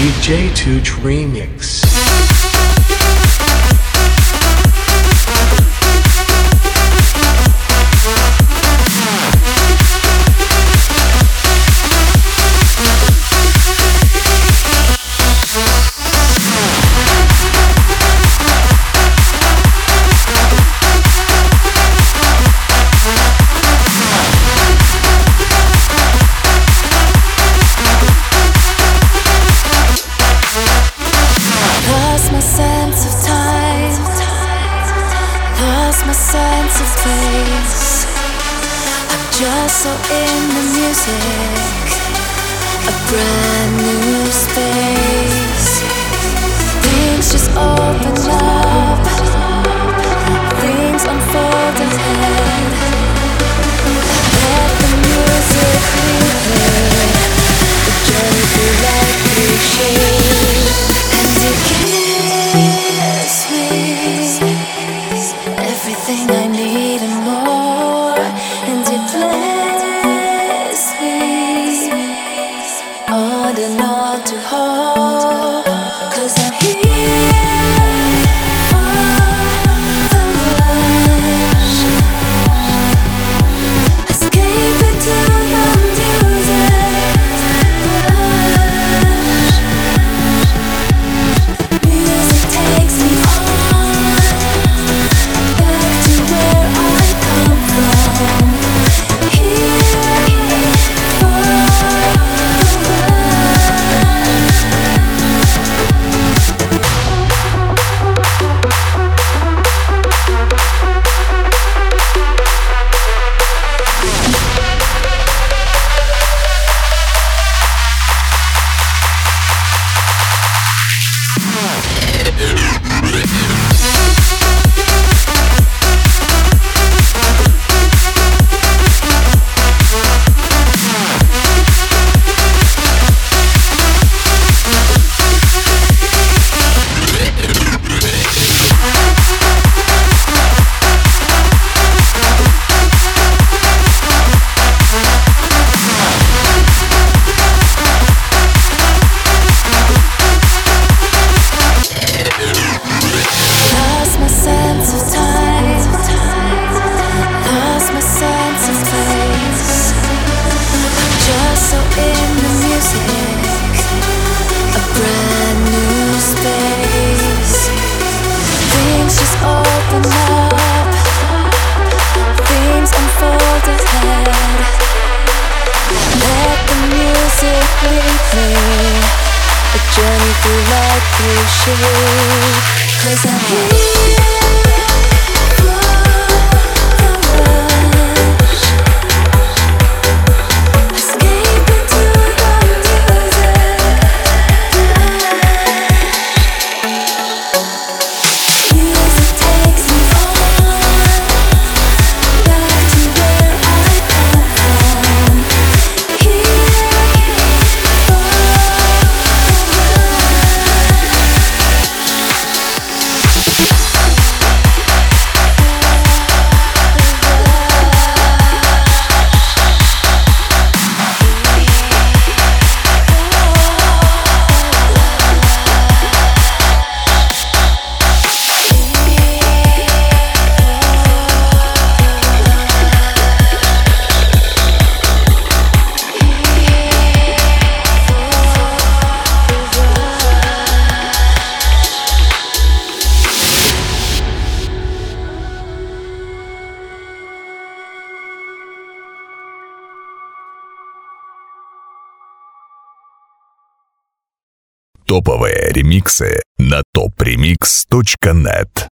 DJ Tooch Remix. Just so in the music, a brand new space. Things just open up, things unfold ahead. Let the music replay, the journey through life we share. And you gives me everything I need and more. And you bless me on and on to hope. 'Cause I'm here for the rush, escaping to the music. Music takes me on back to where I come from. Топовые ремиксы на topremix.net.